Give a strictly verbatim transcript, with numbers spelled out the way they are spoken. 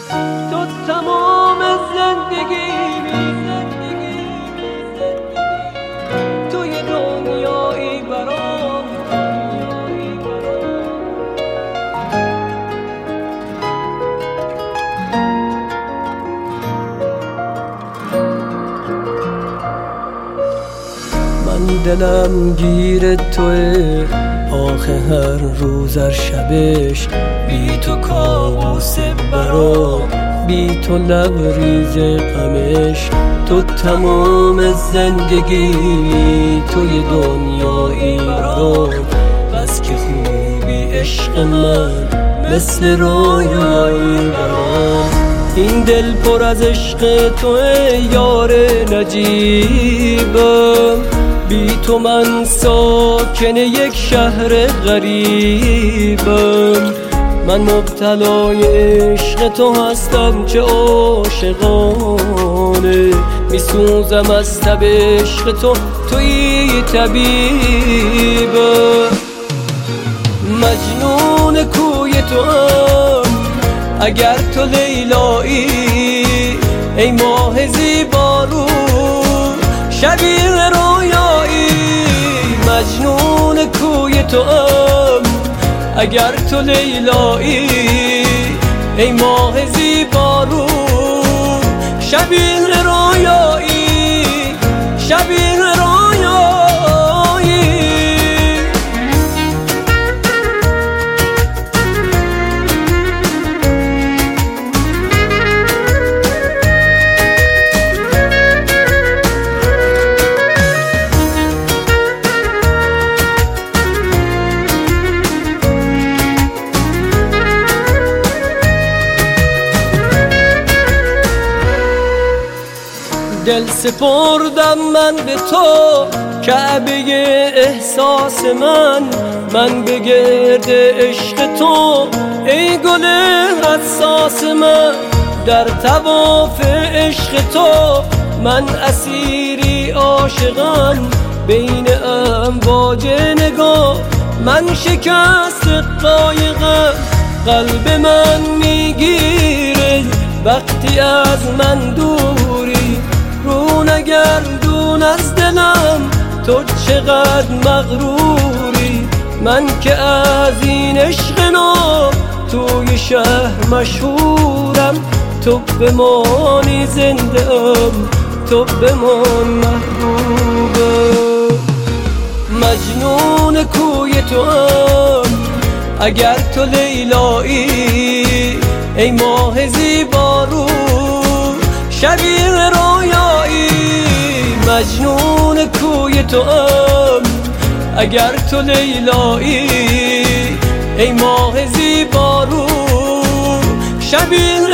تو تمام زندگیمی، توی دنیایی برام. من دلم گیر توه، آخه هر روز هر شبش بی تو کابوس برام، بی تو لبریز غمش. تو تمام زندگی، توی دنیایی برام. بس که خوبی عشق من، مثل رویایی برام. این دل پر از عشق توه یار نجیبم، بی تو من ساکن یک شهر غریبم. من مبتلای عشق تو هستم چه عاشقانه، میسوزم از تب عشق تو، توی طبیبم. مجنون کوی تو هم اگر تو لیلایی، ای ماه زیبارو شبیه رویایی. مجنون کوی تو هم اگر تو لیلایی، ای ماه زیبارو شبیه رویایی، شبیه رویایی. دل سپردم من به تو، کعبه احساس من. من به گرد عشق تو، ای گل حساس من. در طواف عشق تو من اسیری عاشقم، بین امواج نگاه من شکست قایقم. قلب من میگیره وقتی از من دوری، رو نگردون از دلم تو چقدر مغروری. من که از این عشق نو توی شهر مشهورم، تو بمانی زنده ام، تو بمان محبوبم. مجنون کوی تو هم اگر تو لیلایی، ای ماه زیبارو شبیه رویایی. مجنون کوی تو هم اگر تو لیلایی، ای ماه زیبارو شبیه